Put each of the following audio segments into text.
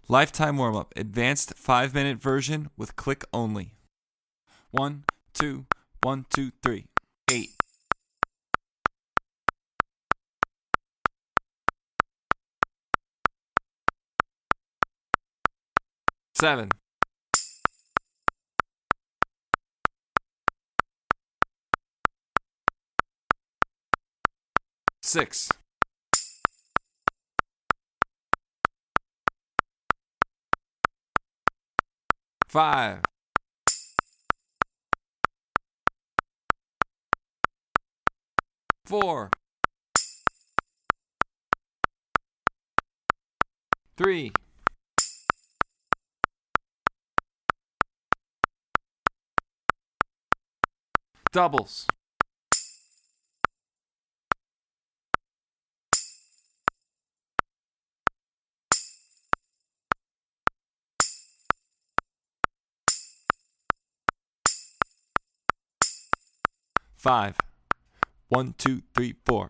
Lifetime warm-up, advanced 5-minute version with click only. 1, 2, 1, 2, 3, 8. 7. 6. 5. 4. 3. 2. 5. 1, 2, 3, 4.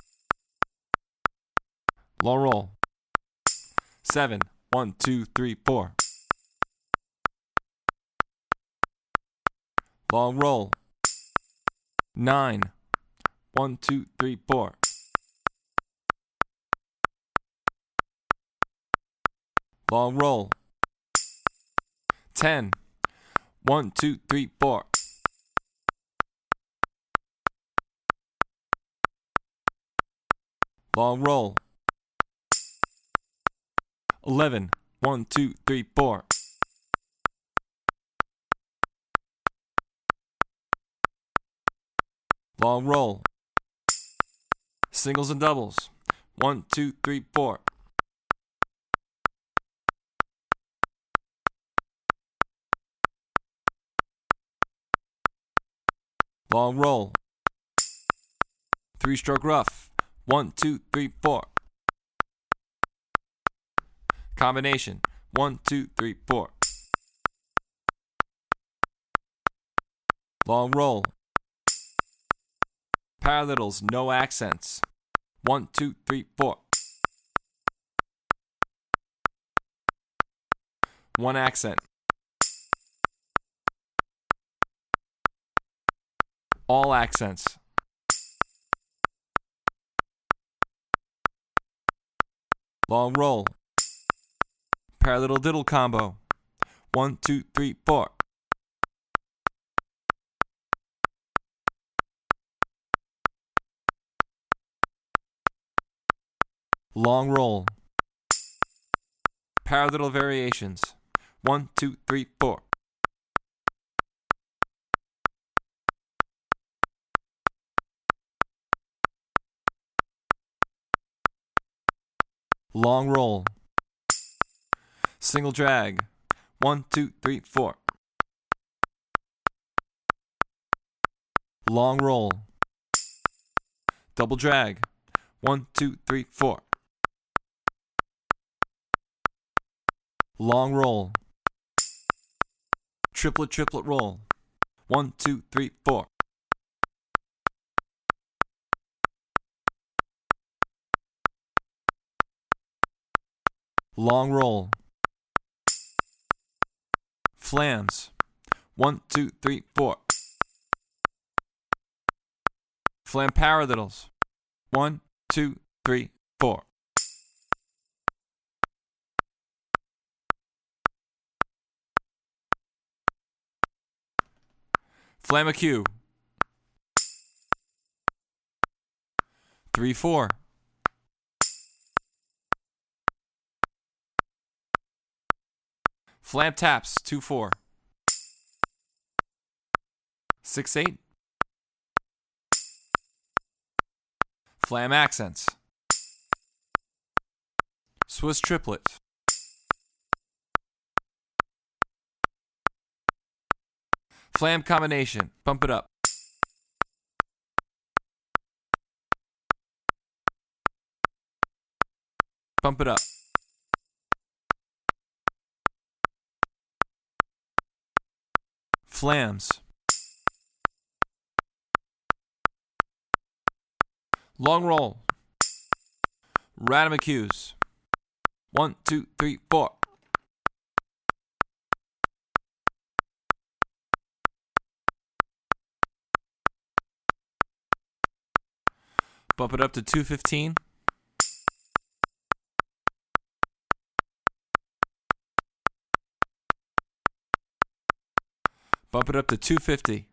Long roll. 7. 1, 2, 3, 4. Long roll. 9. 1, 2, 3, 4. Long roll. 10. 1, 2, 3, 4. Long roll. 11. 1, 2, 3, 4. Long roll. Singles and doubles. 1, 2, 3, 4. Long roll. 3-stroke rough. 1, 2, 3, 4. Combination. 1, 2, 3, 4. Long roll. Paradiddles, no accents. 1, 2, 3, 4. 1 accent. All accents. Long roll. Paradiddle diddle combo. 1, 2, 3, 4. Long roll. Paradiddle variations. 1, 2, 3, 4. Long roll. Single drag. 1, 2, 3, 4. Long roll. Double drag. 1, 2, 3, 4. Long roll. Triplet, triplet roll. 1, 2, 3, 4. Long roll. Flams. 1, 2, 3, 4. Flam paradiddles. 1, 2, 3, 4. Flamacue. 3, 4. Flam taps. 2, 4. 6, 8. Flam accents. Swiss triplet. Flam combination. Bump it up. Bump it up. Flams. Long roll. Ratomacues. 1, 2, 3, 4. Bump it up to 215. Bump it up to 250.